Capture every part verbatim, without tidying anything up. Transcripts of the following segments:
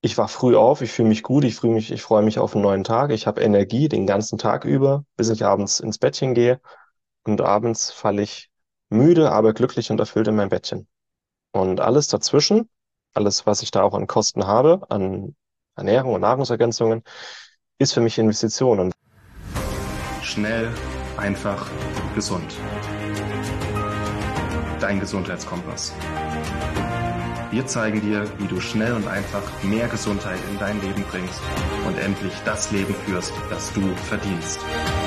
Ich wach früh auf, ich fühle mich gut, ich fühle mich, ich freue mich auf einen neuen Tag, ich habe Energie den ganzen Tag über, bis ich abends ins Bettchen gehe und abends falle ich müde, aber glücklich und erfüllt in mein Bettchen. Und alles dazwischen, alles, was ich da auch an Kosten habe, an Ernährung und Nahrungsergänzungen, ist für mich Investition. Und Schnell, einfach, gesund. Dein Gesundheitskompass. Wir zeigen dir, wie du schnell und einfach mehr Gesundheit in dein Leben bringst und endlich das Leben führst, das du verdienst.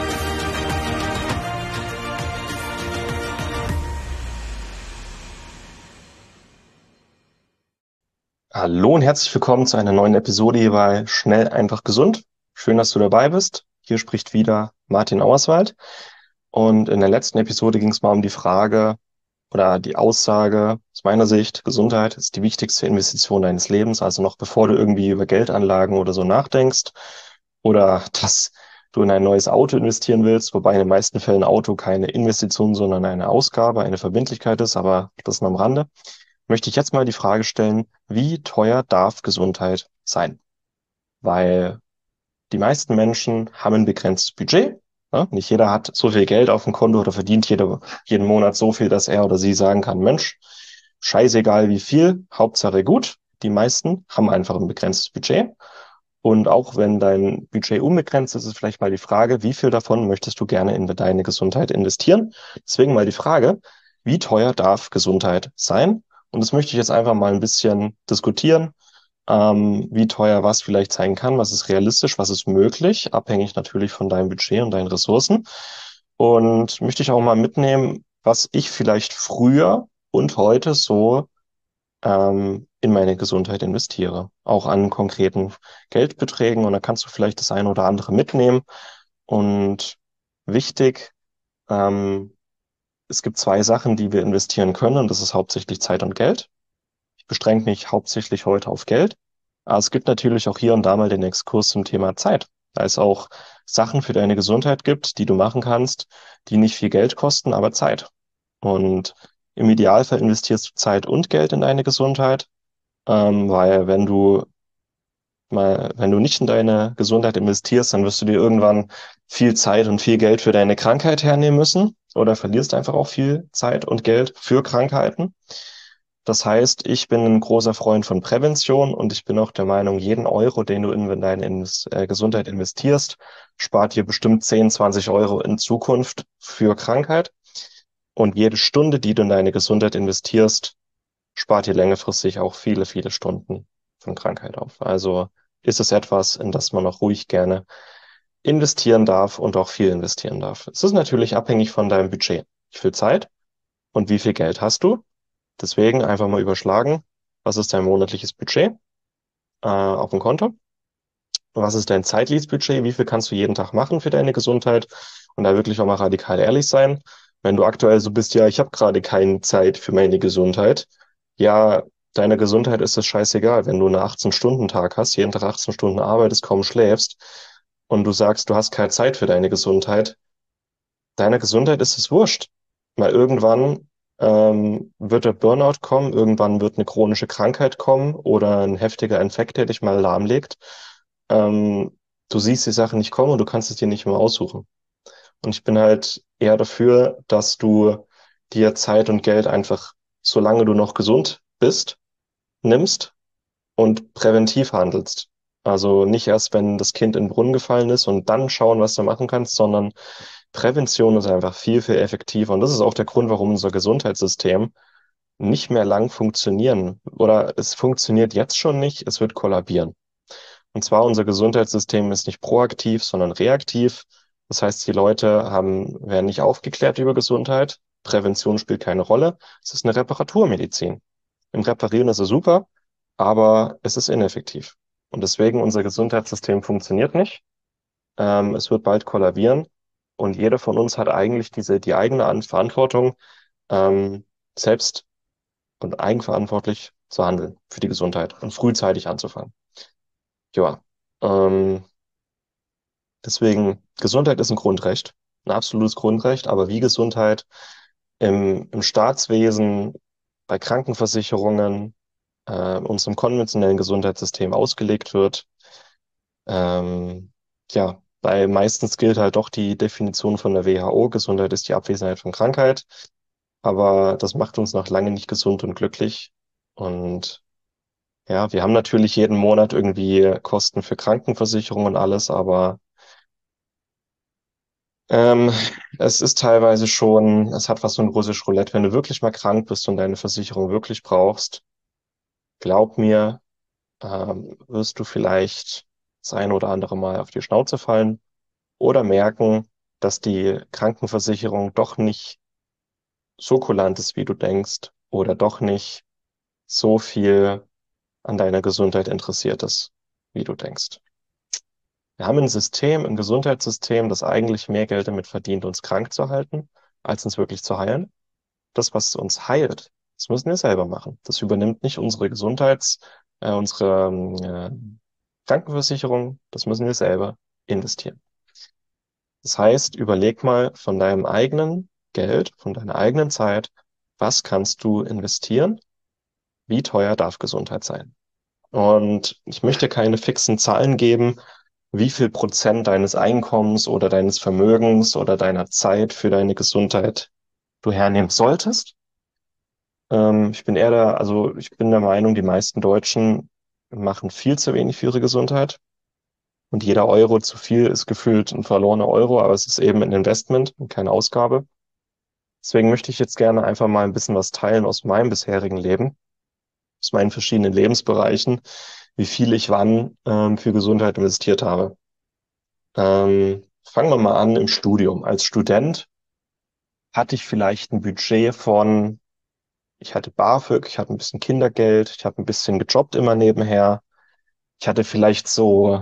hallo und herzlich willkommen zu einer neuen Episode hier bei Schnell, einfach, gesund. Schön, dass du dabei bist. Hier spricht wieder Martin Auerswald. Und in der letzten Episode ging es mal um die Frage oder die Aussage aus meiner Sicht, Gesundheit ist die wichtigste Investition deines Lebens. Also noch bevor du irgendwie über Geldanlagen oder so nachdenkst oder dass du in ein neues Auto investieren willst, wobei in den meisten Fällen Auto keine Investition, sondern eine Ausgabe, eine Verbindlichkeit ist, aber das nur am Rande, möchte ich jetzt mal die Frage stellen, wie teuer darf Gesundheit sein? Weil die meisten Menschen haben ein begrenztes Budget. Ne? Nicht jeder hat so viel Geld auf dem Konto oder verdient jede, jeden Monat so viel, dass er oder sie sagen kann, Mensch, scheißegal wie viel, Hauptsache gut. Die meisten haben einfach ein begrenztes Budget. Und auch wenn dein Budget unbegrenzt ist, ist vielleicht mal die Frage, wie viel davon möchtest du gerne in deine Gesundheit investieren? Deswegen mal die Frage, wie teuer darf Gesundheit sein? Und das möchte ich jetzt einfach mal ein bisschen diskutieren, ähm, wie teuer was vielleicht sein kann, was ist realistisch, was ist möglich, abhängig natürlich von deinem Budget und deinen Ressourcen. Und möchte ich auch mal mitnehmen, was ich vielleicht früher und heute so ähm, in meine Gesundheit investiere, auch an konkreten Geldbeträgen. Und da kannst du vielleicht das eine oder andere mitnehmen. Und wichtig, ähm, es gibt zwei Sachen, die wir investieren können, und das ist hauptsächlich Zeit und Geld. Ich beschränke mich hauptsächlich heute auf Geld. Aber es gibt natürlich auch hier und da mal den Exkurs zum Thema Zeit. Da es auch Sachen für deine Gesundheit gibt, die du machen kannst, die nicht viel Geld kosten, aber Zeit. Und im Idealfall investierst du Zeit und Geld in deine Gesundheit, ähm, weil wenn du mal, wenn du nicht in deine Gesundheit investierst, dann wirst du dir irgendwann viel Zeit und viel Geld für deine Krankheit hernehmen müssen oder verlierst einfach auch viel Zeit und Geld für Krankheiten. Das heißt, ich bin ein großer Freund von Prävention und ich bin auch der Meinung, jeden Euro, den du in deine Inves- äh, Gesundheit investierst, spart dir bestimmt zehn, zwanzig Euro in Zukunft für Krankheit. Und jede Stunde, die du in deine Gesundheit investierst, spart dir längerfristig auch viele, viele Stunden von Krankheit auf. Also ist es etwas, in das man auch ruhig gerne investieren darf und auch viel investieren darf. Es ist natürlich abhängig von deinem Budget. Wie viel Zeit und wie viel Geld hast du? Deswegen einfach mal überschlagen, was ist dein monatliches Budget äh, auf dem Konto? Was ist dein zeitliches Budget? Wie viel kannst du jeden Tag machen für deine Gesundheit? Und da wirklich auch mal radikal ehrlich sein. Wenn du aktuell so bist, ja, ich habe gerade keine Zeit für meine Gesundheit. Ja, deiner Gesundheit ist es scheißegal, wenn du einen achtzehn-Stunden-Tag hast, jeden Tag achtzehn Stunden arbeitest, kaum schläfst und du sagst, du hast keine Zeit für deine Gesundheit. Deiner Gesundheit ist es wurscht. Weil irgendwann ähm, wird der Burnout kommen, irgendwann wird eine chronische Krankheit kommen oder ein heftiger Infekt, der dich mal lahmlegt. Ähm, Du siehst die Sache nicht kommen und du kannst es dir nicht mehr aussuchen. Und ich bin halt eher dafür, dass du dir Zeit und Geld einfach, solange du noch gesund bist, nimmst und präventiv handelst. Also nicht erst, wenn das Kind in den Brunnen gefallen ist und dann schauen, was du machen kannst, sondern Prävention ist einfach viel, viel effektiver. Und das ist auch der Grund, warum unser Gesundheitssystem nicht mehr lang funktionieren oder es funktioniert jetzt schon nicht, es wird kollabieren. Und zwar unser Gesundheitssystem ist nicht proaktiv, sondern reaktiv. Das heißt, die Leute haben, werden nicht aufgeklärt über Gesundheit. Prävention spielt keine Rolle. Es ist eine Reparaturmedizin. Im Reparieren ist es super, aber es ist ineffektiv. Und deswegen unser Gesundheitssystem funktioniert nicht. Ähm, es wird bald kollabieren. Und jeder von uns hat eigentlich diese, die eigene An- Verantwortung, ähm, selbst und eigenverantwortlich zu handeln für die Gesundheit und frühzeitig anzufangen. Ja, ähm, deswegen, Gesundheit ist ein Grundrecht, ein absolutes Grundrecht, aber wie Gesundheit im, im Staatswesen, bei Krankenversicherungen, äh, in unserem konventionellen Gesundheitssystem ausgelegt wird. Ähm, ja, weil meistens gilt halt doch die Definition von der W H O, Gesundheit ist die Abwesenheit von Krankheit, aber das macht uns noch lange nicht gesund und glücklich. Und ja, wir haben natürlich jeden Monat irgendwie Kosten für Krankenversicherung und alles, aber ähm, es ist teilweise schon, es hat was so ein russisch Roulette. Wenn du wirklich mal krank bist und deine Versicherung wirklich brauchst, glaub mir, ähm, wirst du vielleicht das ein oder andere Mal auf die Schnauze fallen oder merken, dass die Krankenversicherung doch nicht so kulant ist, wie du denkst, oder doch nicht so viel an deiner Gesundheit interessiert ist, wie du denkst. Wir haben ein System, ein Gesundheitssystem, das eigentlich mehr Geld damit verdient, uns krank zu halten, als uns wirklich zu heilen. Das, was uns heilt, das müssen wir selber machen. Das übernimmt nicht unsere Gesundheits, äh, unsere ähm, äh, Krankenversicherung. Das müssen wir selber investieren. Das heißt, überleg mal von deinem eigenen Geld, von deiner eigenen Zeit, was kannst du investieren? Wie teuer darf Gesundheit sein? Und ich möchte keine fixen Zahlen geben, wie viel Prozent deines Einkommens oder deines Vermögens oder deiner Zeit für deine Gesundheit du hernehmen solltest. Ähm, ich bin eher der, also ich bin der Meinung, die meisten Deutschen machen viel zu wenig für ihre Gesundheit. Und jeder Euro zu viel ist gefühlt ein verlorener Euro, aber es ist eben ein Investment und keine Ausgabe. Deswegen möchte ich jetzt gerne einfach mal ein bisschen was teilen aus meinem bisherigen Leben, aus meinen verschiedenen Lebensbereichen, wie viel ich wann ähm, für Gesundheit investiert habe. Ähm, fangen wir mal an im Studium. Als Student hatte ich vielleicht ein Budget von, ich hatte BAföG, ich hatte ein bisschen Kindergeld, ich habe ein bisschen gejobbt immer nebenher. Ich hatte vielleicht so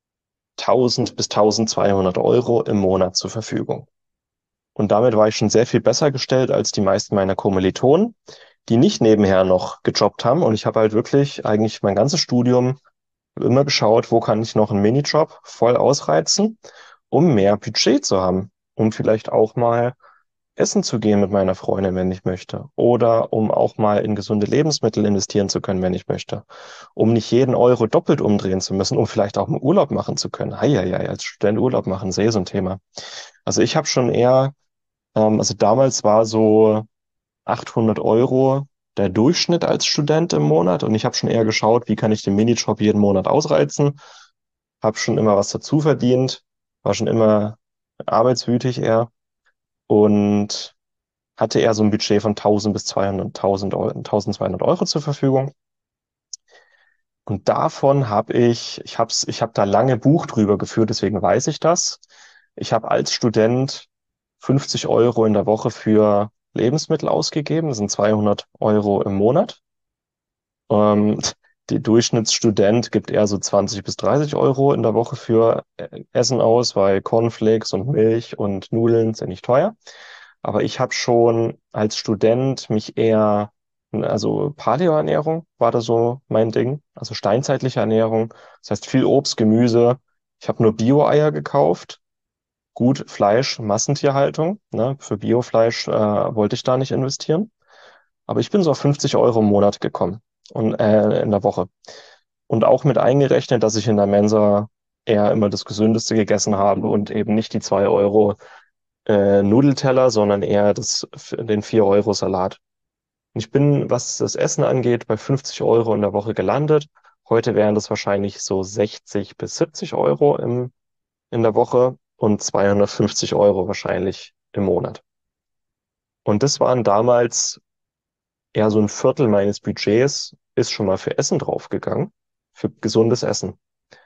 tausend bis tausendzweihundert Euro im Monat zur Verfügung. Und damit war ich schon sehr viel besser gestellt als die meisten meiner Kommilitonen, die nicht nebenher noch gejobbt haben. Und ich habe halt wirklich eigentlich mein ganzes Studium immer geschaut, wo kann ich noch einen Minijob voll ausreizen, um mehr Budget zu haben, um vielleicht auch mal essen zu gehen mit meiner Freundin, wenn ich möchte, oder um auch mal in gesunde Lebensmittel investieren zu können, wenn ich möchte, um nicht jeden Euro doppelt umdrehen zu müssen, um vielleicht auch einen Urlaub machen zu können. Heieiei, als Student Urlaub machen, sehr so ein Thema. Also ich habe schon eher, ähm, also damals war so achthundert Euro der Durchschnitt als Student im Monat und ich habe schon eher geschaut, wie kann ich den Minijob jeden Monat ausreizen, habe schon immer was dazu verdient, war schon immer arbeitswütig eher und hatte eher so ein Budget von tausend bis zweihundert, tausend Euro, eintausendzweihundert Euro zur Verfügung. Und davon habe ich, ich habe ich hab da lange Buch drüber geführt, deswegen weiß ich das. Ich habe als Student fünfzig Euro in der Woche für Lebensmittel ausgegeben. Das sind zweihundert Euro im Monat. Ähm, Der Durchschnittsstudent gibt eher so zwanzig bis dreißig Euro in der Woche für äh, Essen aus, weil Cornflakes und Milch und Nudeln sind nicht teuer. Aber ich habe schon als Student mich eher, also Paleo-Ernährung war da so mein Ding, also steinzeitliche Ernährung. Das heißt viel Obst, Gemüse. Ich habe nur Bio-Eier gekauft. Gut, Fleisch, Massentierhaltung. Ne? Für Biofleisch äh, wollte ich da nicht investieren. Aber ich bin so auf fünfzig Euro im Monat gekommen und äh, in der Woche. Und auch mit eingerechnet, dass ich in der Mensa eher immer das Gesündeste gegessen habe und eben nicht die zwei Euro äh, Nudelteller, sondern eher das, den vier Euro Salat. Und ich bin, was das Essen angeht, bei fünfzig Euro in der Woche gelandet. Heute wären das wahrscheinlich so sechzig bis siebzig Euro im, in der Woche und zweihundertfünfzig Euro wahrscheinlich im Monat. Und das waren damals eher so ein Viertel meines Budgets ist schon mal für Essen draufgegangen, für gesundes Essen.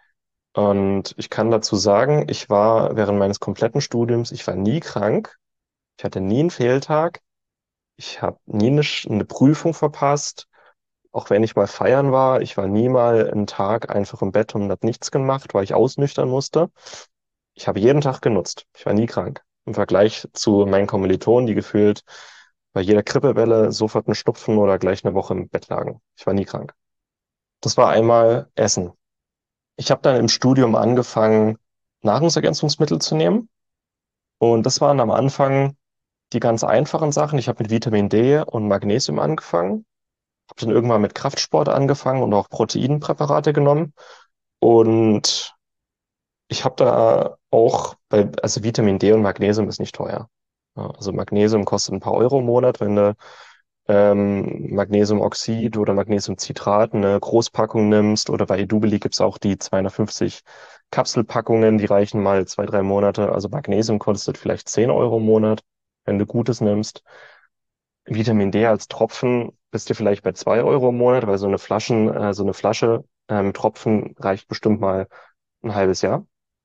Und ich kann dazu sagen, ich war während meines kompletten Studiums, ich war nie krank, ich hatte nie einen Fehltag, ich habe nie eine, Sch- eine Prüfung verpasst, auch wenn ich mal feiern war, ich war nie mal einen Tag einfach im Bett und habe nichts gemacht, weil ich ausnüchtern musste. Ich habe jeden Tag genutzt, ich war nie krank. Im Vergleich zu meinen Kommilitonen, die gefühlt bei jeder Grippewelle sofort einen Schnupfen oder gleich eine Woche im Bett lagen. Ich war nie krank. Das war einmal Essen. Ich habe dann im Studium angefangen, Nahrungsergänzungsmittel zu nehmen. Und das waren am Anfang die ganz einfachen Sachen. Ich habe mit Vitamin D und Magnesium angefangen. Habe dann irgendwann mit Kraftsport angefangen und auch Proteinpräparate genommen. Und ich habe da auch bei, also Vitamin D und Magnesium ist nicht teuer. Ja, also Magnesium kostet ein paar Euro im Monat, wenn du ähm, Magnesiumoxid oder Magnesiumcitrat eine Großpackung nimmst. Oder bei Edubeli gibt's auch die zweihundertfünfzig Kapselpackungen, die reichen mal zwei, drei Monate. Also Magnesium kostet vielleicht zehn Euro im Monat, wenn du Gutes nimmst. Vitamin D als Tropfen bist du vielleicht bei zwei Euro im Monat, weil so eine Flaschen, äh, so eine Flasche ähm, Tropfen reicht bestimmt mal ein halbes Jahr.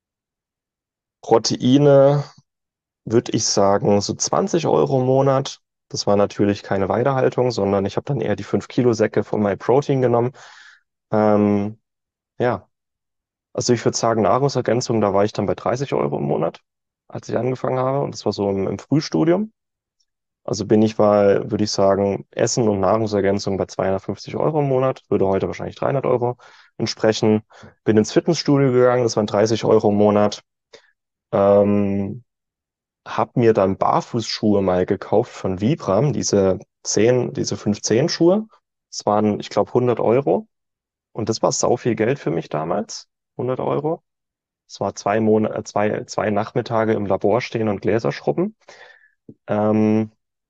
Proteine würde ich sagen, so zwanzig Euro im Monat. Das war natürlich keine Weidehaltung, sondern ich habe dann eher die fünf Kilo Säcke von MyProtein genommen. Ähm, ja, also ich würde sagen, Nahrungsergänzung, da war ich dann bei dreißig Euro im Monat, als ich angefangen habe. Und das war so im, im Frühstudium. Also bin ich bei, würde ich sagen, Essen und Nahrungsergänzung bei zweihundertfünfzig Euro im Monat, würde heute wahrscheinlich dreihundert Euro entsprechen. Bin ins Fitnessstudio gegangen, das waren dreißig Euro im Monat. Ähm, hab mir dann Barfußschuhe mal gekauft von Vibram, diese zehn, diese fünf zehn Schuhe. Das waren, ich glaube, hundert Euro. Und das war sau viel Geld für mich damals. hundert Euro. Es war zwei Monate, zwei, zwei Nachmittage im Labor stehen und Gläser schrubben. Ähm,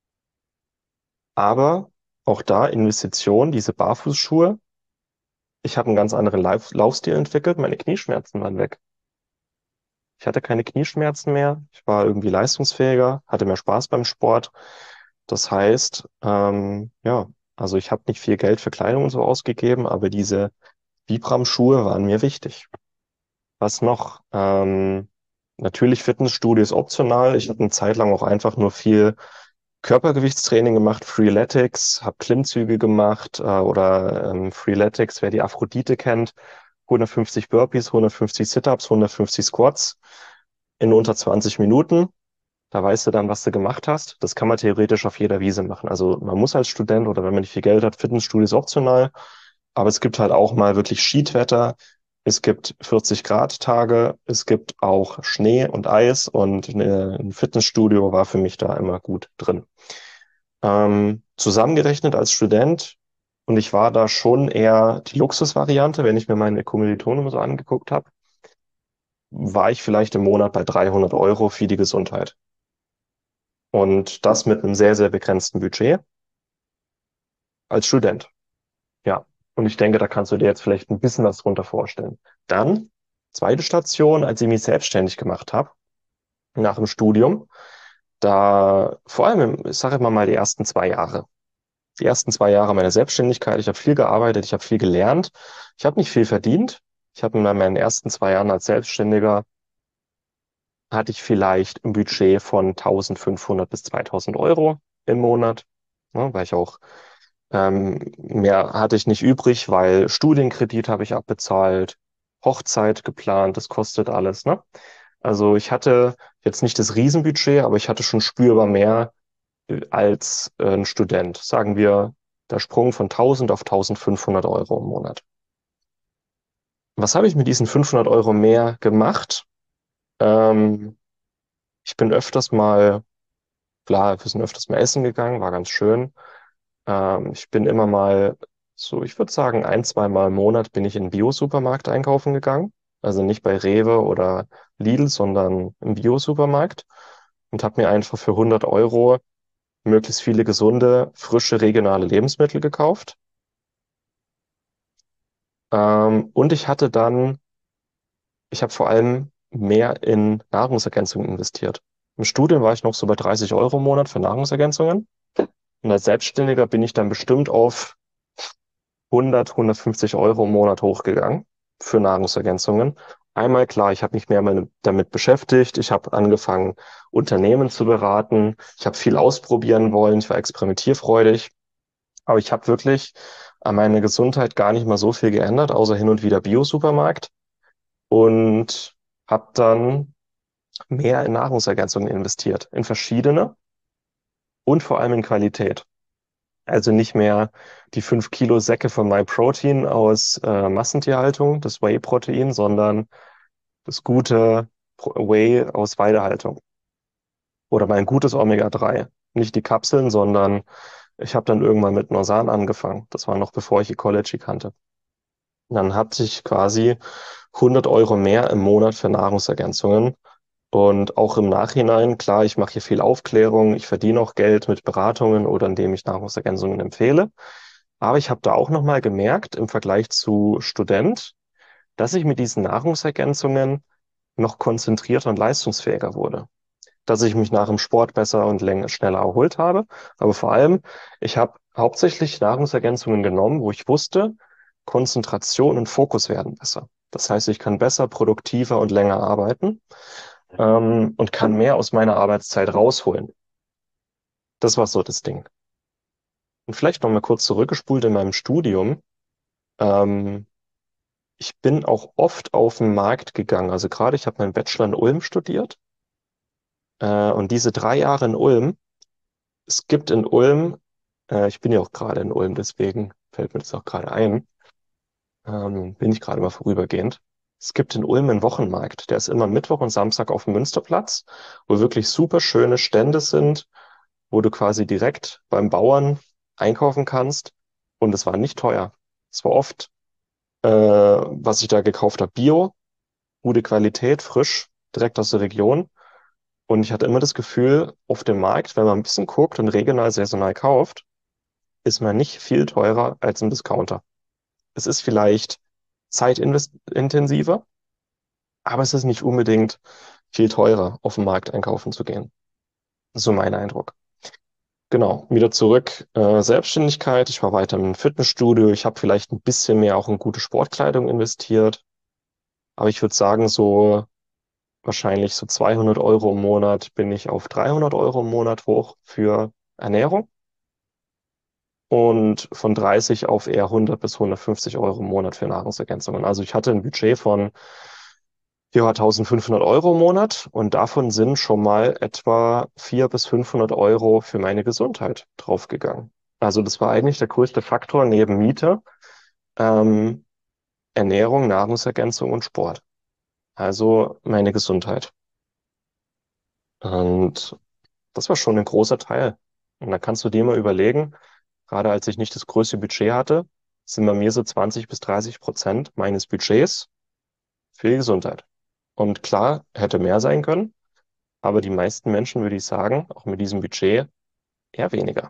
aber auch da Investition, diese Barfußschuhe. Ich habe einen ganz anderen Lauf Laufstil entwickelt. Meine Knieschmerzen waren weg. Ich hatte keine Knieschmerzen mehr. Ich war irgendwie leistungsfähiger, hatte mehr Spaß beim Sport. Das heißt, ähm, ja, also ich habe nicht viel Geld für Kleidung und so ausgegeben, aber diese Vibram-Schuhe waren mir wichtig. Was noch? Ähm, natürlich Fitnessstudio ist optional. Ich habe eine Zeit lang auch einfach nur viel Körpergewichtstraining gemacht, Freeletics, habe Klimmzüge gemacht äh, oder ähm, Freeletics, wer die Aphrodite kennt, hundertfünfzig Burpees, hundertfünfzig Sit-ups, hundertfünfzig Squats in unter zwanzig Minuten. Da weißt du dann, was du gemacht hast. Das kann man theoretisch auf jeder Wiese machen. Also man muss als Student oder wenn man nicht viel Geld hat, Fitnessstudio ist optional. Aber es gibt halt auch mal wirklich Schiedwetter. Es gibt vierzig Grad Tage. Es gibt auch Schnee und Eis. Und eine, ein Fitnessstudio war für mich da immer gut drin. Ähm, zusammengerechnet als Student. Und ich war da schon eher die Luxusvariante, wenn ich mir meine Kommilitonen so angeguckt habe, war ich vielleicht im Monat bei dreihundert Euro für die Gesundheit. Und das mit einem sehr, sehr begrenzten Budget als Student. Ja. Und ich denke, da kannst du dir jetzt vielleicht ein bisschen was drunter vorstellen. Dann, zweite Station, als ich mich selbstständig gemacht habe, nach dem Studium, da vor allem, im- ich sage immer mal die ersten zwei Jahre. Die ersten zwei Jahre meiner Selbstständigkeit, ich habe viel gearbeitet, ich habe viel gelernt, ich habe nicht viel verdient. Ich habe in meinen ersten zwei Jahren als Selbstständiger, hatte ich vielleicht ein Budget von tausendfünfhundert bis zweitausend Euro im Monat, ne, weil ich auch Ähm, mehr hatte ich nicht übrig, weil Studienkredit habe ich abbezahlt, Hochzeit geplant, das kostet alles, ne? Also ich hatte jetzt nicht das Riesenbudget, aber ich hatte schon spürbar mehr äh, als äh, ein Student. Sagen wir, der Sprung von tausend auf tausendfünfhundert Euro im Monat. Was habe ich mit diesen fünfhundert Euro mehr gemacht? Ähm, ich bin öfters mal, klar, wir sind öfters mal essen gegangen, war ganz schön. Ähm, ich bin immer mal so, ich würde sagen, ein, zwei Mal im Monat bin ich in den Bio-Supermarkt einkaufen gegangen. Also nicht bei Rewe oder Lidl, sondern im Bio-Supermarkt und habe mir einfach für hundert Euro möglichst viele gesunde, frische, regionale Lebensmittel gekauft. Ähm, und ich hatte dann, ich habe vor allem mehr in Nahrungsergänzungen investiert. Im Studium war ich noch so bei dreißig Euro im Monat für Nahrungsergänzungen. Und als Selbstständiger bin ich dann bestimmt auf hundert, hundertfünfzig Euro im Monat hochgegangen für Nahrungsergänzungen. Einmal klar, ich habe mich mehr mal damit beschäftigt. Ich habe angefangen, Unternehmen zu beraten. Ich habe viel ausprobieren wollen. Ich war experimentierfreudig. Aber ich habe wirklich an meiner Gesundheit gar nicht mal so viel geändert, außer hin und wieder Bio-Supermarkt. Und habe dann mehr in Nahrungsergänzungen investiert, in verschiedene und vor allem in Qualität. Also nicht mehr die fünf Kilo Säcke von MyProtein aus äh, Massentierhaltung, das Whey-Protein, sondern das gute Pro- Whey aus Weidehaltung. Oder mal ein gutes Omega drei. Nicht die Kapseln, sondern Ich habe dann irgendwann mit Norsan angefangen. Das war noch bevor ich Ecology kannte. Und dann hatte ich quasi hundert Euro mehr im Monat für Nahrungsergänzungen. Und auch im Nachhinein, klar, ich mache hier viel Aufklärung, ich verdiene auch Geld mit Beratungen oder indem ich Nahrungsergänzungen empfehle. Aber ich habe da auch nochmal gemerkt, im Vergleich zu Student, dass ich mit diesen Nahrungsergänzungen noch konzentrierter und leistungsfähiger wurde. Dass ich mich nach dem Sport besser und länger, schneller erholt habe. Aber vor allem, ich habe hauptsächlich Nahrungsergänzungen genommen, wo ich wusste, Konzentration und Fokus werden besser. Das heißt, ich kann besser, produktiver und länger arbeiten, ähm, und kann mehr aus meiner Arbeitszeit rausholen. Das war so das Ding. Und vielleicht noch mal kurz zurückgespult in meinem Studium. Ähm, Ich bin auch oft auf den Markt gegangen. Also gerade ich habe meinen Bachelor in Ulm studiert. Äh, und diese drei Jahre in Ulm, es gibt in Ulm, äh, ich bin ja auch gerade in Ulm, deswegen fällt mir das auch gerade ein, ähm, bin ich gerade mal vorübergehend. Es gibt in Ulm einen Wochenmarkt, der ist immer Mittwoch und Samstag auf dem Münsterplatz, wo wirklich super schöne Stände sind, wo du quasi direkt beim Bauern einkaufen kannst. Und es war nicht teuer. Es war oft, äh, was ich da gekauft habe, Bio, gute Qualität, frisch, direkt aus der Region. Und ich hatte immer das Gefühl, auf dem Markt, wenn man ein bisschen guckt und regional, saisonal kauft, ist man nicht viel teurer als im Discounter. Es ist vielleicht zeitintensiver, aber es ist nicht unbedingt viel teurer, auf dem Markt einkaufen zu gehen. Das ist so mein Eindruck. Genau, wieder zurück. Äh, Selbstständigkeit. Ich war weiter im Fitnessstudio. Ich habe vielleicht ein bisschen mehr auch in gute Sportkleidung investiert. Aber ich würde sagen, so wahrscheinlich so zweihundert Euro im Monat bin ich auf dreihundert Euro im Monat hoch für Ernährung und von dreißig auf eher hundert bis hundertfünfzig Euro im Monat für Nahrungsergänzungen. Also ich hatte ein Budget von ja, eintausendfünfhundert Euro im Monat und davon sind schon mal etwa vierhundert bis fünfhundert Euro für meine Gesundheit draufgegangen. Also das war eigentlich der größte Faktor neben Miete, ähm, Ernährung, Nahrungsergänzung und Sport. Also meine Gesundheit. Und das war schon ein großer Teil. Und da kannst du dir mal überlegen, gerade als ich nicht das größte Budget hatte, sind bei mir so zwanzig bis dreißig Prozent meines Budgets für die Gesundheit. Und klar, hätte mehr sein können, aber die meisten Menschen, würde ich sagen, auch mit diesem Budget, eher weniger.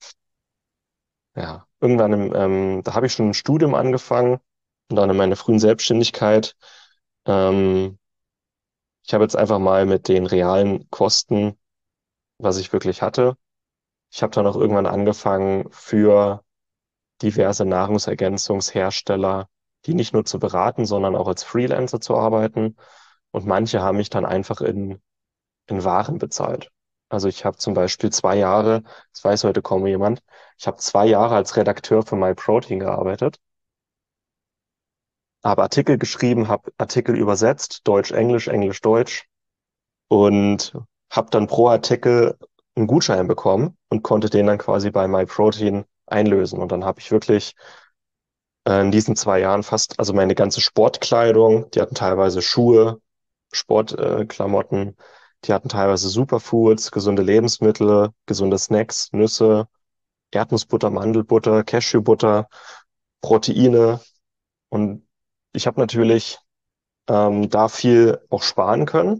Ja, irgendwann im, ähm, da habe ich schon ein Studium angefangen und dann in meiner frühen Selbstständigkeit. Ähm, Ich habe jetzt einfach mal mit den realen Kosten, was ich wirklich hatte. Ich habe dann auch irgendwann angefangen, für diverse Nahrungsergänzungshersteller, die nicht nur zu beraten, sondern auch als Freelancer zu arbeiten. Und manche haben mich dann einfach in, in Waren bezahlt. Also ich habe zum Beispiel zwei Jahre, das weiß heute kaum jemand, ich habe zwei Jahre als Redakteur für MyProtein gearbeitet, habe Artikel geschrieben, habe Artikel übersetzt, Deutsch-Englisch, Englisch-Deutsch und habe dann pro Artikel einen Gutschein bekommen und konnte den dann quasi bei MyProtein einlösen. Und dann habe ich wirklich äh, in diesen zwei Jahren fast, also meine ganze Sportkleidung, die hatten teilweise Schuhe, Sportklamotten, äh, Klamotten, die hatten teilweise Superfoods, gesunde Lebensmittel, gesunde Snacks, Nüsse, Erdnussbutter, Mandelbutter, Cashewbutter, Proteine. Und ich habe natürlich ähm, da viel auch sparen können.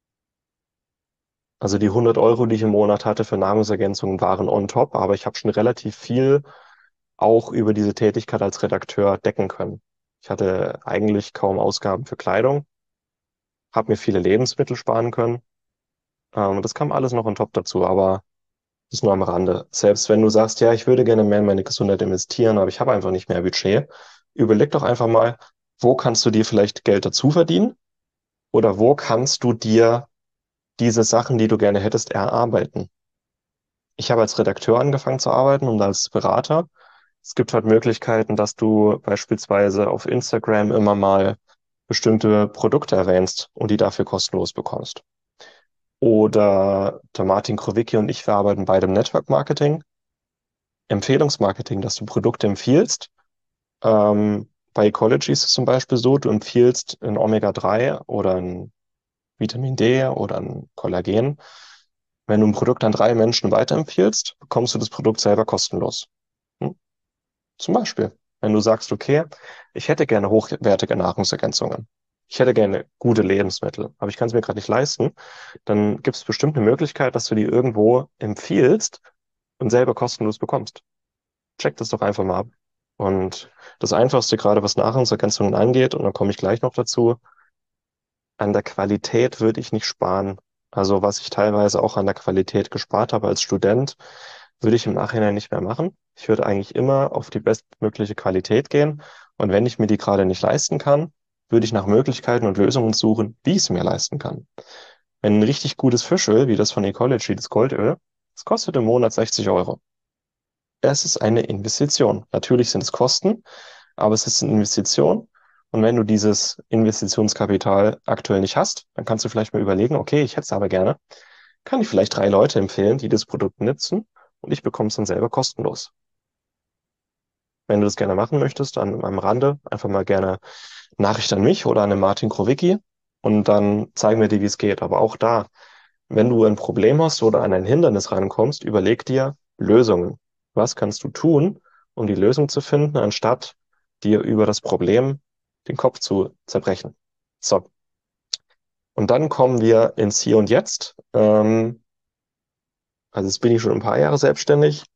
Also die hundert Euro, die ich im Monat hatte für Nahrungsergänzungen, waren on top, aber ich habe schon relativ viel auch über diese Tätigkeit als Redakteur decken können. Ich hatte eigentlich kaum Ausgaben für Kleidung, habe mir viele Lebensmittel sparen können. Ähm, das kam alles noch on top dazu, aber das ist nur am Rande. Selbst wenn du sagst, ja, ich würde gerne mehr in meine Gesundheit investieren, aber ich habe einfach nicht mehr Budget, überleg doch einfach mal, wo kannst du dir vielleicht Geld dazu verdienen oder wo kannst du dir diese Sachen, die du gerne hättest, erarbeiten. Ich habe als Redakteur angefangen zu arbeiten und als Berater. Es gibt halt Möglichkeiten, dass du beispielsweise auf Instagram immer mal bestimmte Produkte erwähnst und die dafür kostenlos bekommst. Oder der Martin Krowicki und ich, wir arbeiten beide im Network Marketing, Empfehlungsmarketing, dass du Produkte empfiehlst. Ähm, bei Ecology ist es zum Beispiel so, du empfiehlst ein Omega drei oder ein Vitamin D oder ein Kollagen Wenn du ein Produkt an drei Menschen weiterempfiehlst, bekommst du das Produkt selber kostenlos. Hm? Zum Beispiel, wenn du sagst, okay, ich hätte gerne hochwertige Nahrungsergänzungen. Ich hätte gerne gute Lebensmittel, aber ich kann es mir gerade nicht leisten, dann gibt es bestimmt eine Möglichkeit, dass du die irgendwo empfiehlst und selber kostenlos bekommst. Check das doch einfach mal ab. Und das Einfachste, gerade was Nahrungsergänzungen angeht, und dann komme ich gleich noch dazu, an der Qualität würde ich nicht sparen. Also was ich teilweise auch an der Qualität gespart habe als Student, würde ich im Nachhinein nicht mehr machen. Ich würde eigentlich immer auf die bestmögliche Qualität gehen. Und wenn ich mir die gerade nicht leisten kann, würde ich nach Möglichkeiten und Lösungen suchen, wie ich es mir leisten kann. Wenn ein richtig gutes Fischöl, wie das von Ecology, das Goldöl, das kostet im Monat sechzig Euro. Es ist eine Investition. Natürlich sind es Kosten, aber es ist eine Investition. Und wenn du dieses Investitionskapital aktuell nicht hast, dann kannst du vielleicht mal überlegen, okay, ich hätte es aber gerne. Kann ich vielleicht drei Leute empfehlen, die das Produkt nutzen und ich bekomme es dann selber kostenlos. Wenn du das gerne machen möchtest, dann am Rande einfach mal gerne Nachricht an mich oder an den Martin Krowicki und dann zeigen wir dir, wie es geht. Aber auch da, wenn du ein Problem hast oder an ein Hindernis rankommst, überleg dir Lösungen. Was kannst du tun, um die Lösung zu finden, anstatt dir über das Problem den Kopf zu zerbrechen? So, und dann kommen wir ins Hier und Jetzt. Ähm, also jetzt bin ich schon ein paar Jahre selbstständig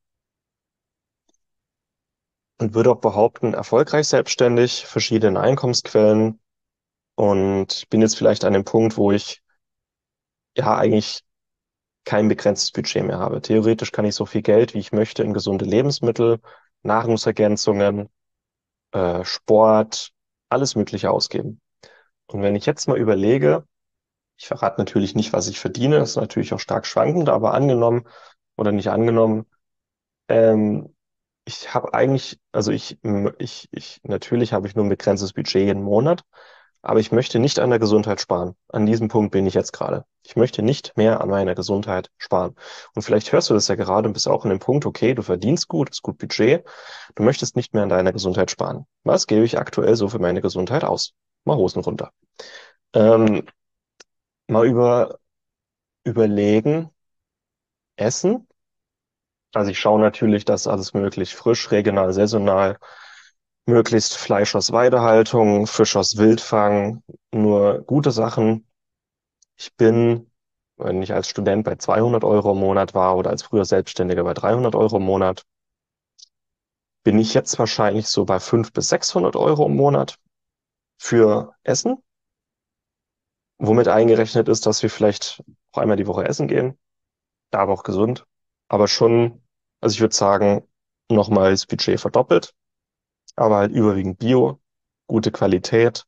und würde auch behaupten, erfolgreich selbstständig, verschiedene Einkommensquellen und bin jetzt vielleicht an dem Punkt, wo ich ja eigentlich kein begrenztes Budget mehr habe. Theoretisch kann ich so viel Geld, wie ich möchte, in gesunde Lebensmittel, Nahrungsergänzungen, äh, Sport, alles Mögliche ausgeben. Und wenn ich jetzt mal überlege, ich verrate natürlich nicht, was ich verdiene, das ist natürlich auch stark schwankend, aber angenommen oder nicht angenommen, ähm, ich habe eigentlich, also ich, ich, ich, natürlich habe ich nur ein begrenztes Budget jeden Monat, aber ich möchte nicht an der Gesundheit sparen. An diesem Punkt bin ich jetzt gerade. Ich möchte nicht mehr an meiner Gesundheit sparen. Und vielleicht hörst du das ja gerade und bist auch an dem Punkt, okay, du verdienst gut, hast gut Budget, du möchtest nicht mehr an deiner Gesundheit sparen. Was gebe ich aktuell so für meine Gesundheit aus? Mal Hosen runter. Ähm, mal über, überlegen, essen. Also ich schaue natürlich, dass alles möglich frisch, regional, saisonal, möglichst Fleisch aus Weidehaltung, Fisch aus Wildfang, nur gute Sachen. Ich bin, wenn ich als Student bei zweihundert Euro im Monat war oder als früher Selbstständiger bei dreihundert Euro im Monat, bin ich jetzt wahrscheinlich so bei fünfhundert bis sechshundert Euro im Monat für Essen, womit eingerechnet ist, dass wir vielleicht auch einmal die Woche essen gehen, da aber auch gesund, aber schon, also ich würde sagen, nochmal das Budget verdoppelt, aber halt überwiegend Bio, gute Qualität.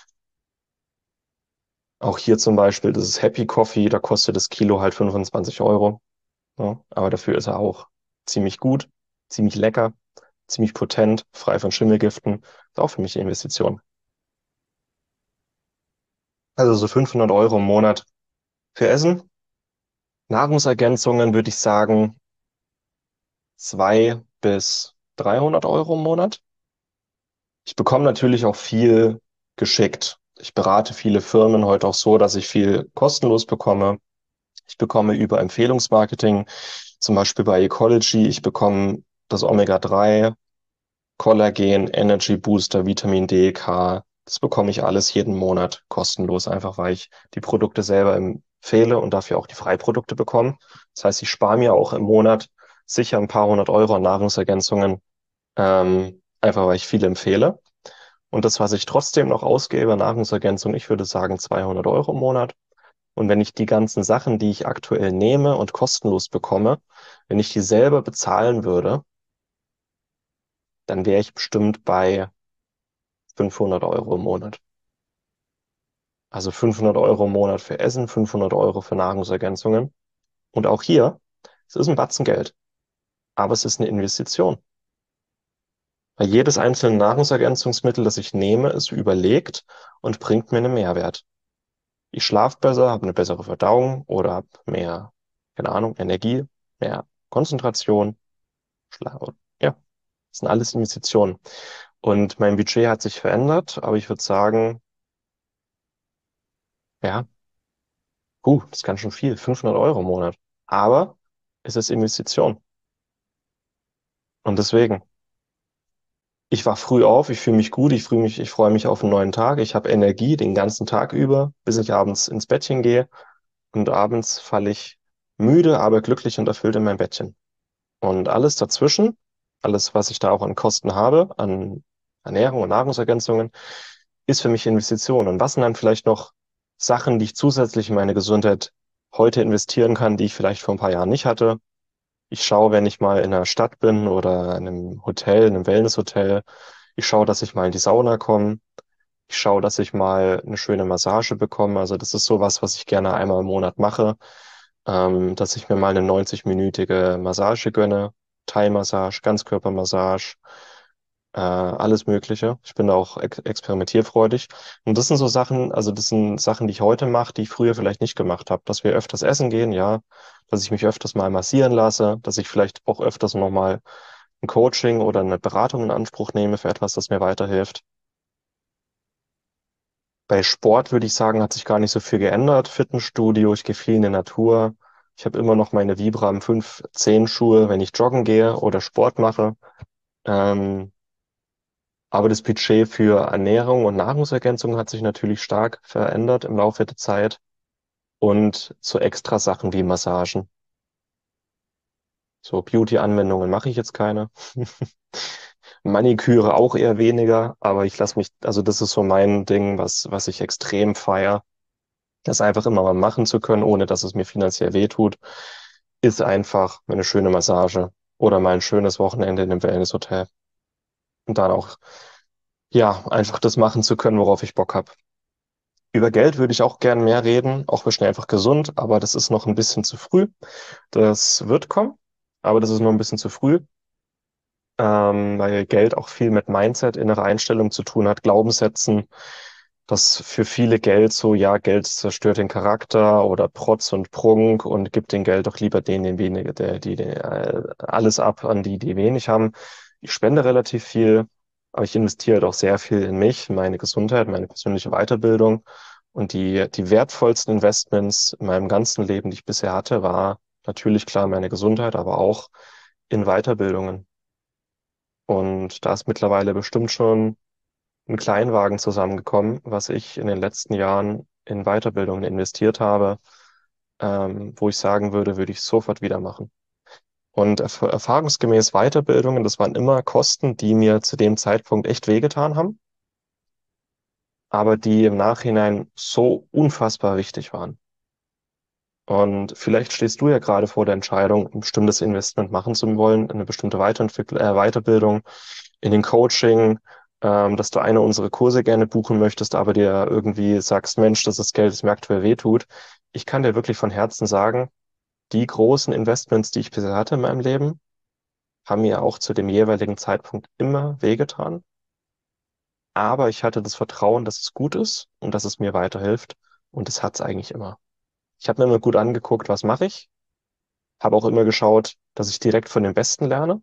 Auch hier zum Beispiel, das ist Happy Coffee, da kostet das Kilo halt fünfundzwanzig Euro. Ja, aber dafür ist er auch ziemlich gut, ziemlich lecker, ziemlich potent, frei von Schimmelgiften. Ist auch für mich eine Investition. Also so fünfhundert Euro im Monat für Essen. Nahrungsergänzungen würde ich sagen zweihundert bis dreihundert Euro im Monat. Ich bekomme natürlich auch viel geschickt. Ich berate viele Firmen heute auch so, dass ich viel kostenlos bekomme. Ich bekomme über Empfehlungsmarketing, zum Beispiel bei Ecology, ich bekomme das Omega drei, Kollagen, Energy Booster, Vitamin D, K. Das bekomme ich alles jeden Monat kostenlos, einfach weil ich die Produkte selber empfehle und dafür auch die Freiprodukte bekomme. Das heißt, ich spare mir auch im Monat sicher ein paar hundert Euro an Nahrungsergänzungen, ähm, einfach weil ich viele empfehle. Und das, was ich trotzdem noch ausgebe, Nahrungsergänzung, ich würde sagen zweihundert Euro im Monat. Und wenn ich die ganzen Sachen, die ich aktuell nehme und kostenlos bekomme, wenn ich die selber bezahlen würde, dann wäre ich bestimmt bei fünfhundert Euro im Monat. Also fünfhundert Euro im Monat für Essen, fünfhundert Euro für Nahrungsergänzungen. Und auch hier, es ist ein Batzen Geld, aber es ist eine Investition. Weil jedes einzelne Nahrungsergänzungsmittel, das ich nehme, ist überlegt und bringt mir einen Mehrwert. Ich schlafe besser, habe eine bessere Verdauung oder habe mehr, keine Ahnung, Energie, mehr Konzentration. Schla ja, das sind alles Investitionen. Und mein Budget hat sich verändert, aber ich würde sagen, ja, puh, das ist ganz schön viel. fünfhundert Euro im Monat. Aber es ist Investition. Und deswegen, ich war früh auf, ich fühle mich gut, ich fühle mich, ich freue mich auf einen neuen Tag, ich habe Energie den ganzen Tag über, bis ich abends ins Bettchen gehe. Und abends falle ich müde, aber glücklich und erfüllt in mein Bettchen. Und alles dazwischen, alles, was ich da auch an Kosten habe, an Ernährung und Nahrungsergänzungen, ist für mich Investition. Und was sind dann vielleicht noch Sachen, die ich zusätzlich in meine Gesundheit heute investieren kann, die ich vielleicht vor ein paar Jahren nicht hatte? Ich schaue, wenn ich mal in einer Stadt bin oder in einem Hotel, in einem Wellnesshotel, ich schaue, dass ich mal in die Sauna komme. Ich schaue, dass ich mal eine schöne Massage bekomme. Also das ist sowas, was ich gerne einmal im Monat mache, ähm, dass ich mir mal eine neunzig-minütige Massage gönne. Thai-Massage, Ganzkörpermassage, äh, alles Mögliche. Ich bin da auch ex experimentierfreudig. Und das sind so Sachen, also das sind Sachen, die ich heute mache, die ich früher vielleicht nicht gemacht habe. Dass wir öfters essen gehen, ja. Dass ich mich öfters mal massieren lasse, dass ich vielleicht auch öfters nochmal ein Coaching oder eine Beratung in Anspruch nehme für etwas, das mir weiterhilft. Bei Sport würde ich sagen, hat sich gar nicht so viel geändert. Fitnessstudio, ich gehe viel in die Natur. Ich habe immer noch meine Vibram fünf zehn Schuhe, wenn ich joggen gehe oder Sport mache. Ähm, aber das Budget für Ernährung und Nahrungsergänzung hat sich natürlich stark verändert im Laufe der Zeit und so extra Sachen wie Massagen. So Beauty-Anwendungen mache ich jetzt keine. Maniküre auch eher weniger, aber ich lasse mich, also das ist so mein Ding, was, was ich extrem feiere. Das einfach immer mal machen zu können, ohne dass es mir finanziell wehtut, ist einfach eine schöne Massage oder mal ein schönes Wochenende in einem Wellnesshotel. Und dann auch, ja, einfach das machen zu können, worauf ich Bock habe. Über Geld würde ich auch gern mehr reden, auch wir schnell einfach gesund, aber das ist noch ein bisschen zu früh. Das wird kommen, aber das ist noch ein bisschen zu früh, ähm, weil Geld auch viel mit Mindset, innere Einstellung zu tun hat, Glaubenssätzen, dass für viele Geld so, ja, Geld zerstört den Charakter oder Protz und Prunk und gibt den Geld doch lieber denen, den weniger, der, die, die äh, alles ab an die, die wenig haben. Ich spende relativ viel, aber ich investiere halt auch sehr viel in mich, in meine Gesundheit, meine persönliche Weiterbildung. Und die, die wertvollsten Investments in meinem ganzen Leben, die ich bisher hatte, war natürlich klar meine Gesundheit, aber auch in Weiterbildungen. Und da ist mittlerweile bestimmt schon ein Kleinwagen zusammengekommen, was ich in den letzten Jahren in Weiterbildungen investiert habe, ähm, wo ich sagen würde, würde ich sofort wieder machen. Und erf erfahrungsgemäß Weiterbildungen, das waren immer Kosten, die mir zu dem Zeitpunkt echt wehgetan haben, aber die im Nachhinein so unfassbar wichtig waren. Und vielleicht stehst du ja gerade vor der Entscheidung, ein bestimmtes Investment machen zu wollen, eine bestimmte Weiterentwicklung, äh, Weiterbildung in den Coaching, ähm, dass du eine unserer Kurse gerne buchen möchtest, aber dir irgendwie sagst, Mensch, das ist Geld, das mir aktuell wehtut. Ich kann dir wirklich von Herzen sagen, die großen Investments, die ich bisher hatte in meinem Leben, haben mir auch zu dem jeweiligen Zeitpunkt immer wehgetan. Aber ich hatte das Vertrauen, dass es gut ist und dass es mir weiterhilft. Und das hat es eigentlich immer. Ich habe mir immer gut angeguckt, was mache ich. Habe auch immer geschaut, dass ich direkt von den Besten lerne.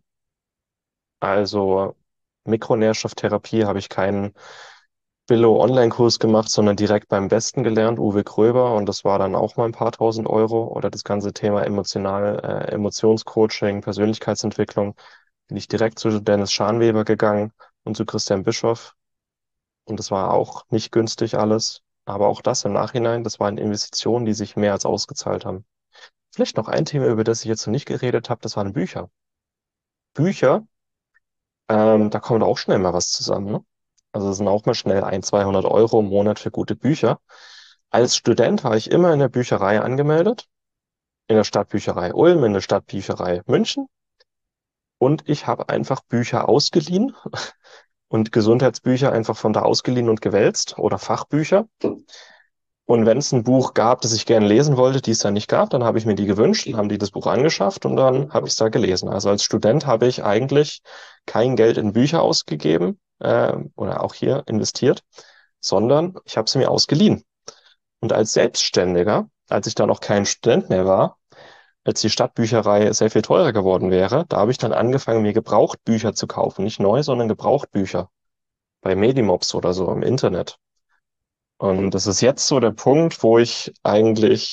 Also Mikronährstofftherapie habe ich keinen Billo-Online-Kurs gemacht, sondern direkt beim Besten gelernt, Uwe Gröber. Und das war dann auch mal ein paar tausend Euro. Oder das ganze Thema emotional, äh, Emotionscoaching, Persönlichkeitsentwicklung. Bin ich direkt zu Dennis Schanweber gegangen und zu Christian Bischoff. Und das war auch nicht günstig alles. Aber auch das im Nachhinein, das waren Investitionen, die sich mehr als ausgezahlt haben. Vielleicht noch ein Thema, über das ich jetzt noch nicht geredet habe, das waren Bücher. Bücher, ähm, da kommt auch schnell mal was zusammen, ne? Also es sind auch mal schnell ein, zweihundert Euro im Monat für gute Bücher. Als Student war ich immer in der Bücherei angemeldet, in der Stadtbücherei Ulm, in der Stadtbücherei München. Und ich habe einfach Bücher ausgeliehen und Gesundheitsbücher einfach von da ausgeliehen und gewälzt oder Fachbücher. Und wenn es ein Buch gab, das ich gerne lesen wollte, die es da nicht gab, dann habe ich mir die gewünscht, dann haben die das Buch angeschafft und dann habe ich es da gelesen. Also als Student habe ich eigentlich kein Geld in Bücher ausgegeben äh, oder auch hier investiert, sondern ich habe sie mir ausgeliehen. Und als Selbstständiger, als ich dann noch kein Student mehr war, als die Stadtbücherei sehr viel teurer geworden wäre, da habe ich dann angefangen, mir Gebrauchtbücher zu kaufen. Nicht neu, sondern Gebrauchtbücher bei Medimobs oder so im Internet. Und das ist jetzt so der Punkt, wo ich eigentlich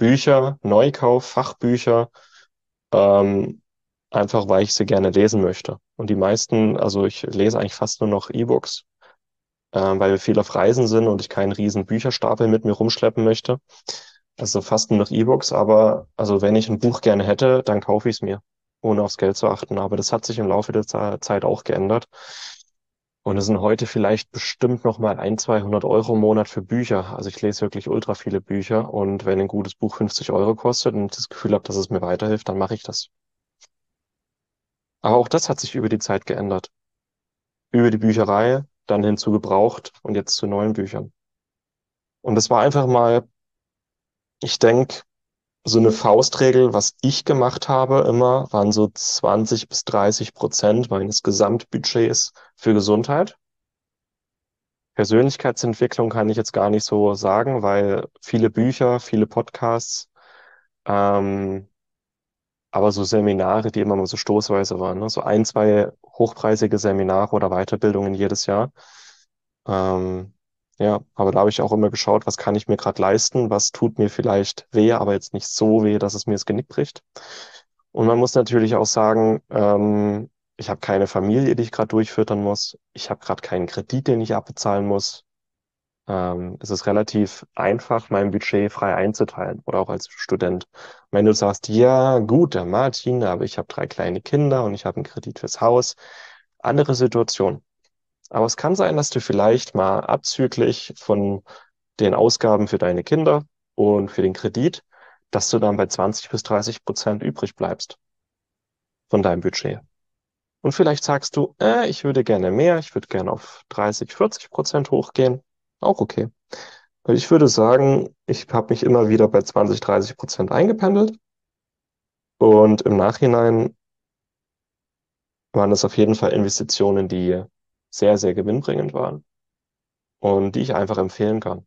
Bücher, Neukauf, Fachbücher, ähm, einfach weil ich sie gerne lesen möchte. Und die meisten, also ich lese eigentlich fast nur noch E-Books, ähm, weil wir viel auf Reisen sind und ich keinen riesen Bücherstapel mit mir rumschleppen möchte. Also fast nur noch E-Books, aber also wenn ich ein Buch gerne hätte, dann kaufe ich es mir, ohne aufs Geld zu achten. Aber das hat sich im Laufe der Ze- Zeit auch geändert. Und es sind heute vielleicht bestimmt noch mal ein, zweihundert Euro im Monat für Bücher. Also ich lese wirklich ultra viele Bücher und wenn ein gutes Buch fünfzig Euro kostet und ich das Gefühl habe, dass es mir weiterhilft, dann mache ich das. Aber auch das hat sich über die Zeit geändert. Über die Bücherei, dann hin zu gebraucht und jetzt zu neuen Büchern. Und es war einfach mal, ich denke, so eine Faustregel, was ich gemacht habe immer, waren so zwanzig bis dreißig Prozent meines Gesamtbudgets für Gesundheit. Persönlichkeitsentwicklung kann ich jetzt gar nicht so sagen, weil viele Bücher, viele Podcasts, ähm, aber so Seminare, die immer mal so stoßweise waren, ne? So ein, zwei hochpreisige Seminare oder Weiterbildungen jedes Jahr. Ähm, ja, aber da habe ich auch immer geschaut, was kann ich mir gerade leisten, was tut mir vielleicht weh, aber jetzt nicht so weh, dass es mir das Genick bricht. Und man muss natürlich auch sagen, ähm, ich habe keine Familie, die ich gerade durchfüttern muss. Ich habe gerade keinen Kredit, den ich abbezahlen muss. Ähm, es ist relativ einfach, mein Budget frei einzuteilen oder auch als Student. Wenn du sagst, ja, gut, der Martin, aber ich habe drei kleine Kinder und ich habe einen Kredit fürs Haus, andere Situation. Aber es kann sein, dass du vielleicht mal abzüglich von den Ausgaben für deine Kinder und für den Kredit, dass du dann bei zwanzig bis dreißig Prozent übrig bleibst von deinem Budget. Und vielleicht sagst du, äh, ich würde gerne mehr, ich würde gerne auf dreißig, vierzig Prozent hochgehen. Auch okay. Weil ich würde sagen, ich habe mich immer wieder bei zwanzig, dreißig Prozent eingependelt und im Nachhinein waren das auf jeden Fall Investitionen, die sehr, sehr gewinnbringend waren und die ich einfach empfehlen kann.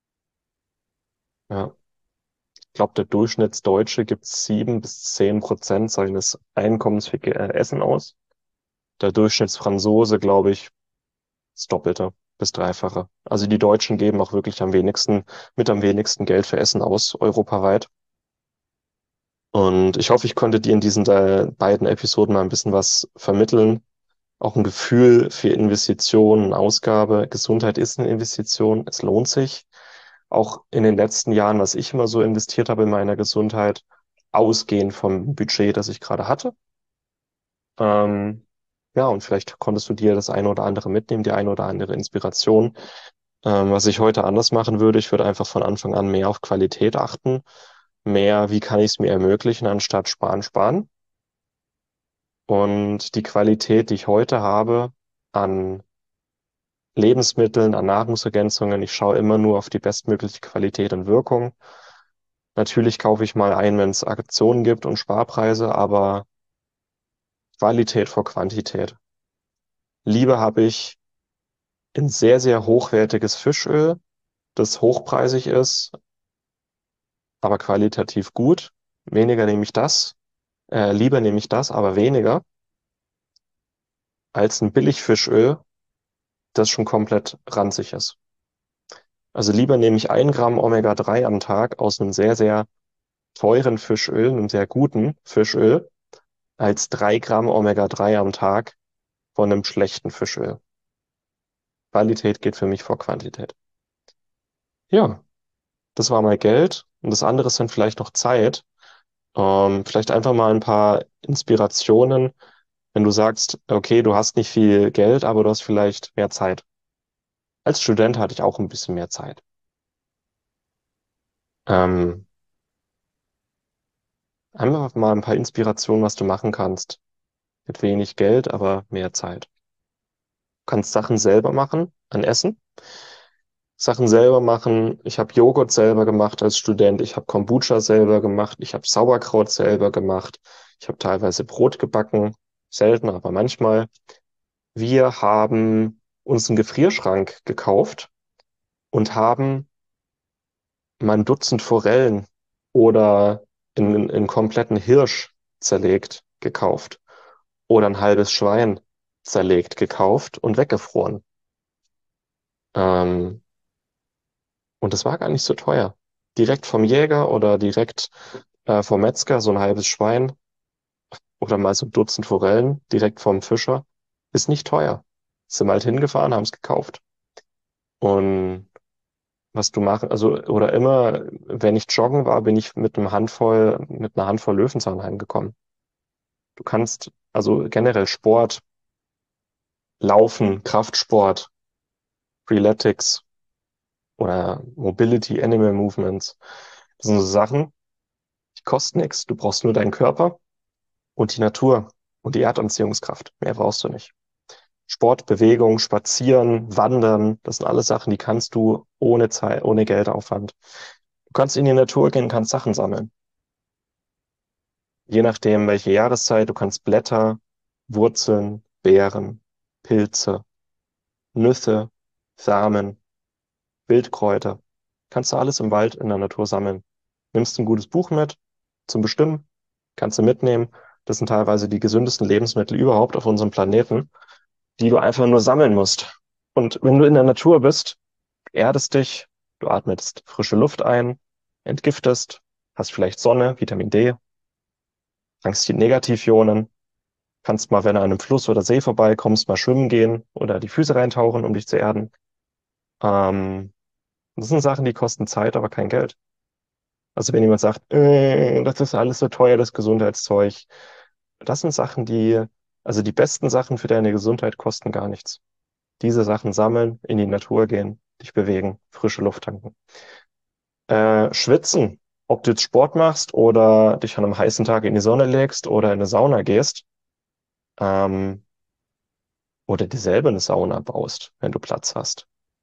Ja. Ich glaube, der Durchschnittsdeutsche gibt sieben bis zehn Prozent seines Einkommens für äh, Essen aus. Der Durchschnittsfranzose, glaube ich, das Doppelte bis Dreifache. Also die Deutschen geben auch wirklich am wenigsten, mit am wenigsten Geld für Essen aus, europaweit. Und ich hoffe, ich konnte dir in diesen äh, beiden Episoden mal ein bisschen was vermitteln. Auch ein Gefühl für Investitionen, Ausgabe. Gesundheit ist eine Investition. Es lohnt sich. Auch in den letzten Jahren, was ich immer so investiert habe in meiner Gesundheit, ausgehend vom Budget, das ich gerade hatte. Ähm, ja, und vielleicht konntest du dir das eine oder andere mitnehmen, die eine oder andere Inspiration. Ähm, was ich heute anders machen würde, ich würde einfach von Anfang an mehr auf Qualität achten. Mehr, wie kann ich es mir ermöglichen, anstatt sparen, sparen. Und die Qualität, die ich heute habe an Lebensmitteln, an Nahrungsergänzungen, ich schaue immer nur auf die bestmögliche Qualität und Wirkung. Natürlich kaufe ich mal ein, wenn es Aktionen gibt und Sparpreise, aber Qualität vor Quantität. Lieber habe ich ein sehr, sehr hochwertiges Fischöl, das hochpreisig ist, aber qualitativ gut. Weniger nehme ich das, äh, lieber nehme ich das, aber weniger, als ein Billigfischöl, das schon komplett ranzig ist. Also lieber nehme ich ein Gramm Omega drei am Tag aus einem sehr, sehr teuren Fischöl, einem sehr guten Fischöl, als drei Gramm Omega drei am Tag von einem schlechten Fischöl. Qualität geht für mich vor Quantität. Ja, das war mal Geld und das andere ist dann vielleicht noch Zeit. Ähm, vielleicht einfach mal ein paar Inspirationen, wenn du sagst, okay, du hast nicht viel Geld, aber du hast vielleicht mehr Zeit. Als Student hatte ich auch ein bisschen mehr Zeit. Ähm, einfach mal ein paar Inspirationen, was du machen kannst. Mit wenig Geld, aber mehr Zeit. Du kannst Sachen selber machen, an Essen. Sachen selber machen. Ich habe Joghurt selber gemacht als Student. Ich habe Kombucha selber gemacht. Ich habe Sauerkraut selber gemacht. Ich habe teilweise Brot gebacken. Selten, aber manchmal. Wir haben uns einen Gefrierschrank gekauft und haben mal ein Dutzend Forellen oder einen, einen kompletten Hirsch zerlegt gekauft oder ein halbes Schwein zerlegt gekauft und weggefroren. Ähm, und das war gar nicht so teuer. direkt vom Jäger oder direkt äh, vom Metzger, so ein halbes Schwein oder mal so ein Dutzend Forellen direkt vom Fischer, ist nicht teuer. Sind halt hingefahren, haben es gekauft. Und was du machen, also, oder immer, wenn ich joggen war, bin ich mit einem Handvoll, mit einer Handvoll Löwenzahn heimgekommen. Du kannst, also generell Sport, Laufen, Kraftsport, Freeletics oder Mobility, Animal Movements, das sind so Sachen, die kosten nichts. Du brauchst nur deinen Körper und die Natur und die Erdanziehungskraft. Mehr brauchst du nicht. Sport, Bewegung, Spazieren, Wandern, das sind alles Sachen, die kannst du ohne Zeit, ohne Geldaufwand. Du kannst in die Natur gehen, kannst Sachen sammeln. Je nachdem, welche Jahreszeit, du kannst Blätter, Wurzeln, Beeren, Pilze, Nüsse, Samen, Wildkräuter. Kannst du alles im Wald in der Natur sammeln. Nimmst ein gutes Buch mit zum Bestimmen, kannst du mitnehmen. Das sind teilweise die gesündesten Lebensmittel überhaupt auf unserem Planeten, die du einfach nur sammeln musst. Und wenn du in der Natur bist, erdest dich, du atmest frische Luft ein, entgiftest, hast vielleicht Sonne, Vitamin D, tankst die Negativionen, kannst mal, wenn du an einem Fluss oder See vorbeikommst, mal schwimmen gehen oder die Füße reintauchen, um dich zu erden. Ähm, das sind Sachen, die kosten Zeit, aber kein Geld. Also wenn jemand sagt, äh, das ist alles so teuer, das Gesundheitszeug, das sind Sachen, die, also die besten Sachen für deine Gesundheit kosten gar nichts. Diese Sachen sammeln, in die Natur gehen, dich bewegen, frische Luft tanken. Äh, schwitzen, ob du jetzt Sport machst oder dich an einem heißen Tag in die Sonne legst oder in eine Sauna gehst, ähm, oder dir selber eine Sauna baust, wenn du Platz hast.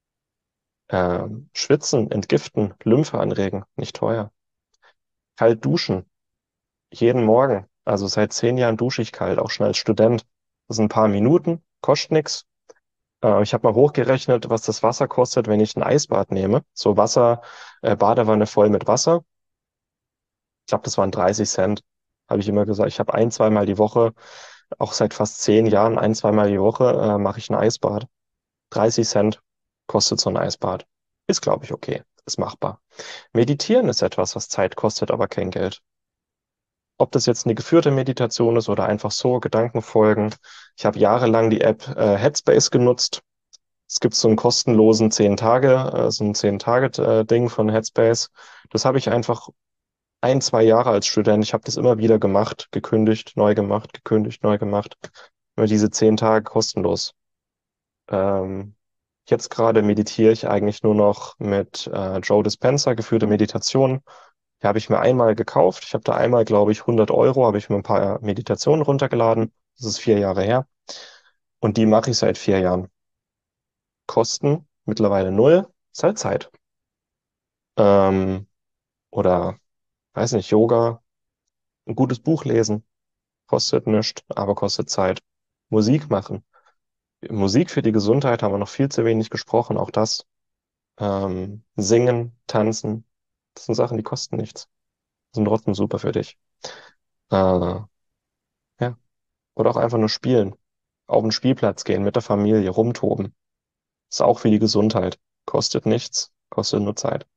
Ähm, schwitzen, entgiften, Lymphe anregen, nicht teuer. Kalt duschen, jeden Morgen. Also seit zehn Jahren dusche ich kalt, auch schon als Student. Das sind ein paar Minuten, kostet nix. Äh, ich habe mal hochgerechnet, was das Wasser kostet, wenn ich ein Eisbad nehme. So Wasser, äh, Badewanne voll mit Wasser. Ich glaube, das waren dreißig Cent, habe ich immer gesagt. Ich habe ein, zweimal die Woche, auch seit fast zehn Jahren, ein, zweimal die Woche äh, mache ich ein Eisbad. dreißig Cent kostet so ein Eisbad. Ist, glaube ich, okay. Ist machbar. Meditieren ist etwas, was Zeit kostet, aber kein Geld. Ob das jetzt eine geführte Meditation ist oder einfach so Gedanken folgen. Ich habe jahrelang die App äh, Headspace genutzt. Es gibt so einen kostenlosen zehn Tage, äh, so ein zehn Tage äh, Ding von Headspace. Das habe ich einfach ein, zwei Jahre als Student. Ich habe das immer wieder gemacht, gekündigt, neu gemacht, gekündigt, neu gemacht. Nur diese zehn Tage kostenlos. Ähm, Jetzt gerade meditiere ich eigentlich nur noch mit äh, Joe Dispenza, geführte Meditation. Die habe ich mir einmal gekauft. Ich habe da einmal, glaube ich, hundert Euro, habe ich mir ein paar Meditationen runtergeladen. Das ist vier Jahre her. Und die mache ich seit vier Jahren. Kosten mittlerweile null. Ist halt Zeit. Ähm, oder, weiß nicht, Yoga, ein gutes Buch lesen. Kostet nichts, aber kostet Zeit. Musik machen. Musik für die Gesundheit haben wir noch viel zu wenig gesprochen. Auch das. Ähm, singen, tanzen. Das sind Sachen, die kosten nichts. Sind trotzdem super für dich. Äh, ja. Oder auch einfach nur spielen. Auf den Spielplatz gehen, mit der Familie, rumtoben. Ist auch für die Gesundheit. Kostet nichts, kostet nur Zeit.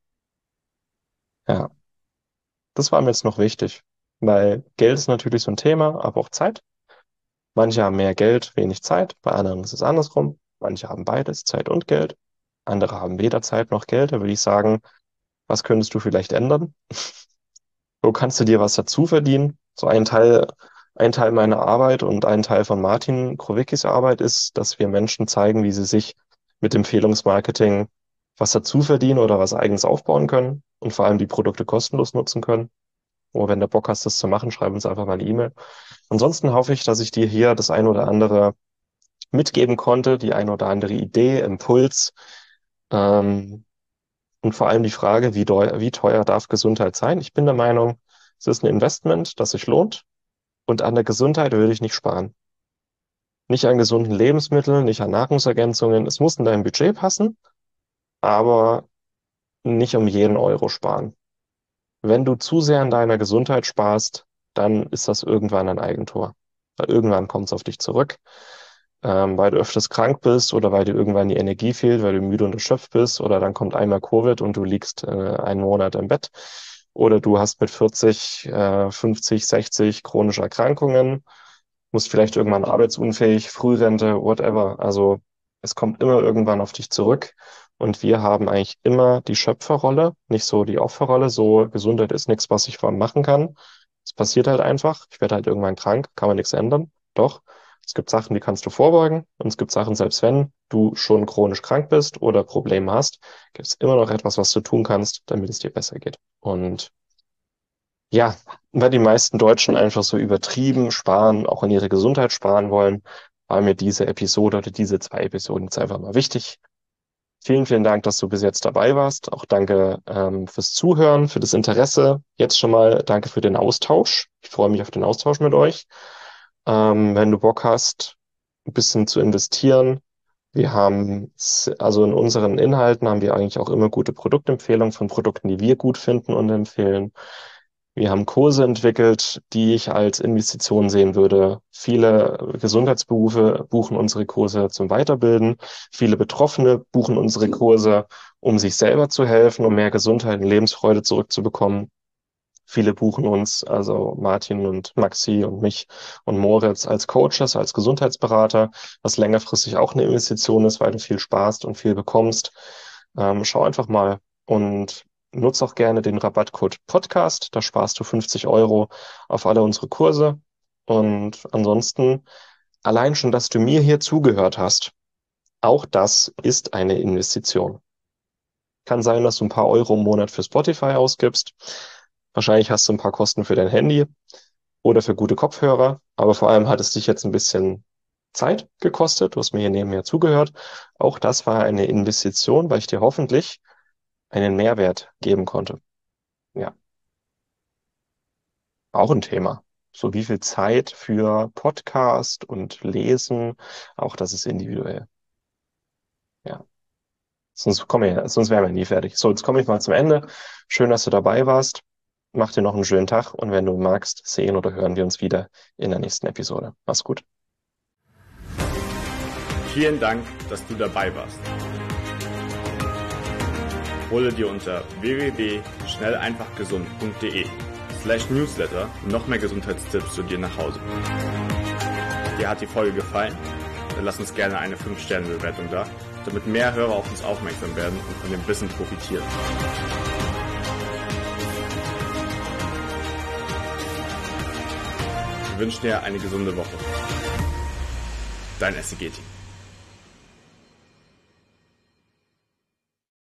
Ja, das war mir jetzt noch wichtig. Weil Geld ist natürlich so ein Thema, aber auch Zeit. Manche haben mehr Geld, wenig Zeit. Bei anderen ist es andersrum. Manche haben beides, Zeit und Geld. Andere haben weder Zeit noch Geld. Da würde ich sagen, was könntest du vielleicht ändern? Wo kannst du dir was dazu verdienen? So ein Teil, ein Teil meiner Arbeit und ein Teil von Martin Krowickis Arbeit ist, dass wir Menschen zeigen, wie sie sich mit Empfehlungsmarketing was dazu verdienen oder was eigenes aufbauen können und vor allem die Produkte kostenlos nutzen können. Oder wenn du Bock hast, das zu machen, schreib uns einfach mal eine E-Mail. Ansonsten hoffe ich, dass ich dir hier das ein oder andere mitgeben konnte, die ein oder andere Idee, Impuls, ähm, und vor allem die Frage, wie, deu wie teuer darf Gesundheit sein? Ich bin der Meinung, es ist ein Investment, das sich lohnt. Und an der Gesundheit würde ich nicht sparen. Nicht an gesunden Lebensmitteln, nicht an Nahrungsergänzungen. Es muss in dein Budget passen, aber nicht um jeden Euro sparen. Wenn du zu sehr an deiner Gesundheit sparst, dann ist das irgendwann ein Eigentor. Weil irgendwann kommt es auf dich zurück. ähm, weil du öfters krank bist oder weil dir irgendwann die Energie fehlt, weil du müde und erschöpft bist oder dann kommt einmal Covid und du liegst äh, einen Monat im Bett oder du hast mit vierzig, äh, fünfzig, sechzig chronische Erkrankungen, musst vielleicht irgendwann arbeitsunfähig, Frührente, whatever. Also es kommt immer irgendwann auf dich zurück und wir haben eigentlich immer die Schöpferrolle, nicht so die Opferrolle. So Gesundheit ist nichts, was ich vor allem machen kann. Es passiert halt einfach. Ich werde halt irgendwann krank, kann man nichts ändern. Doch, es gibt Sachen, die kannst du vorbeugen und es gibt Sachen, selbst wenn du schon chronisch krank bist oder Probleme hast, gibt es immer noch etwas, was du tun kannst, damit es dir besser geht. Und ja, weil die meisten Deutschen einfach so übertrieben sparen, auch an ihre Gesundheit sparen wollen, war mir diese Episode oder diese zwei Episoden jetzt einfach mal wichtig. Vielen, vielen Dank, dass du bis jetzt dabei warst. Auch danke ähm, fürs Zuhören, für das Interesse. Jetzt schon mal danke für den Austausch. Ich freue mich auf den Austausch mit euch. Ähm, wenn du Bock hast, ein bisschen zu investieren. Wir haben, s- also in unseren Inhalten haben wir eigentlich auch immer gute Produktempfehlungen von Produkten, die wir gut finden und empfehlen. Wir haben Kurse entwickelt, die ich als Investition sehen würde. Viele Gesundheitsberufe buchen unsere Kurse zum Weiterbilden. Viele Betroffene buchen unsere Kurse, um sich selber zu helfen, um mehr Gesundheit und Lebensfreude zurückzubekommen. Viele buchen uns, also Martin und Maxi und mich und Moritz als Coaches, als Gesundheitsberater, was längerfristig auch eine Investition ist, weil du viel sparst und viel bekommst. Ähm, schau einfach mal und nutz auch gerne den Rabattcode Podcast. Da sparst du fünfzig Euro auf alle unsere Kurse. Und ansonsten, allein schon, dass du mir hier zugehört hast, auch das ist eine Investition. Kann sein, dass du ein paar Euro im Monat für Spotify ausgibst. Wahrscheinlich hast du ein paar Kosten für dein Handy oder für gute Kopfhörer, aber vor allem hat es dich jetzt ein bisschen Zeit gekostet. Du hast mir hier nebenher zugehört. Auch das war eine Investition, weil ich dir hoffentlich einen Mehrwert geben konnte. Ja, auch ein Thema. So wie viel Zeit für Podcast und Lesen, auch das ist individuell. Ja, sonst komme ich, sonst wären wir nie fertig. So, jetzt komme ich mal zum Ende. Schön, dass du dabei warst. Mach dir noch einen schönen Tag und wenn du magst, sehen oder hören wir uns wieder in der nächsten Episode. Mach's gut. Vielen Dank, dass du dabei warst. Hole dir unter w w w punkt schnell einfach gesund punkt de slash newsletter noch mehr Gesundheitstipps zu dir nach Hause. Dir hat die Folge gefallen? Dann lass uns gerne eine fünf Sterne Bewertung da, damit mehr Hörer auf uns aufmerksam werden und von dem Wissen profitieren. Wir wünschen dir eine gesunde Woche. Dein S C G-Team.